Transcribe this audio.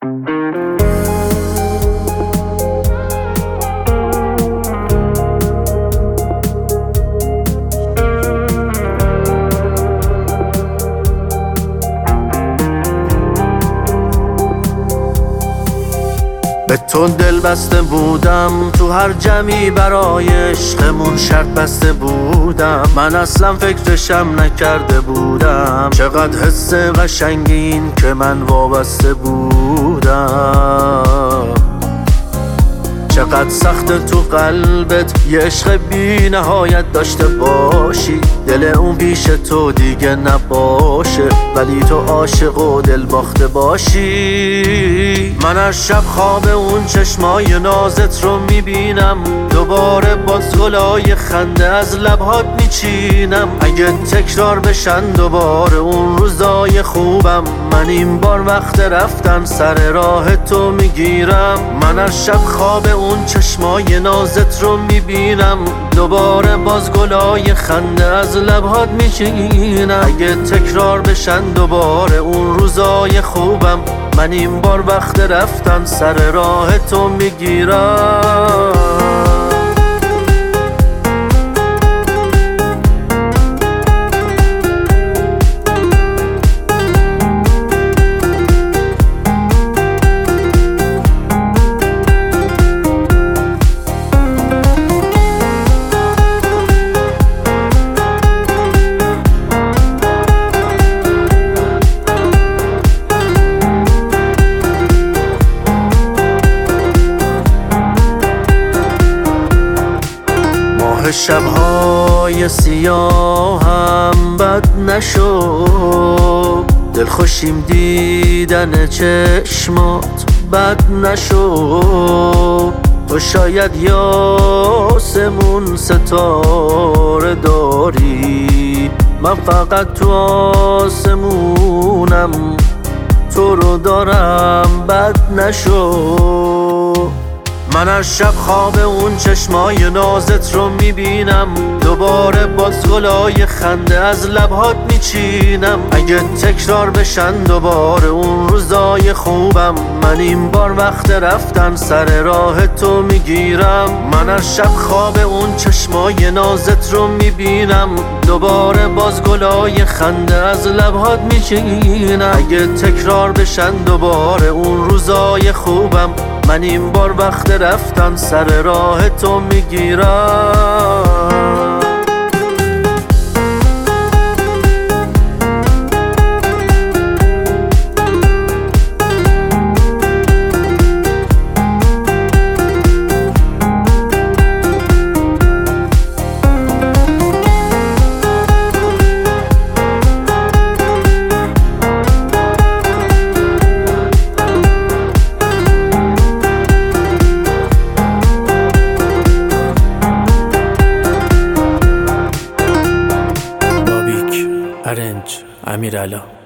به تو دل بسته بودم، تو هر جمعی برای عشقمون شرط بسته بودم. من اصلا فکرشم نکرده بودم چقدر حس قشنگین که من وابسته بودم. چقدر سخت تو قلبت یه عشق بی نهایت داشته باشی، دل اون پیش تو دیگه نباشه، ولی تو عاشق و دل باخته باشی. من از شب خواب اون چشمای نازت رو میبینم، دوباره باز گلای خنده از لبهات میچینم. اگه تکرار بشن دوباره اون روزای خوبم، من این بار وقت رفتن سر راه تو میگیرم. من از شب خواب اون چشمای نازت رو میبینم، دوباره باز گلای خنده از لبهات میچینم. اگه تکرار بشن دوباره اون روزای خوبم، من این بار وقت رفتن سر راه تو میگیرم. شب‌های سیاهم بد نشد، دلخوشیم دیدن چشمات بد نشد. تو شاید یاسمون ستاره داری، من فقط تو آسمونم تو رو دارم بد نشد. من از شب خواب اون چشمای نازت رو میبینم، دوباره باز گلای خنده از لبهات میچینم. اگه تکرار بشن دوباره اون روزای خوبم، من این بار وقت رفتن سر راه تو میگیرم. من از شب خواب اون چشمای نازت رو میبینم، دوباره باز گلای خنده از لبهات میچینم. اگه تکرار بشن دوباره اون روزای خوبم، من این بار وقت رفتن سر راه تو میگیرم. ارنج امیرعلا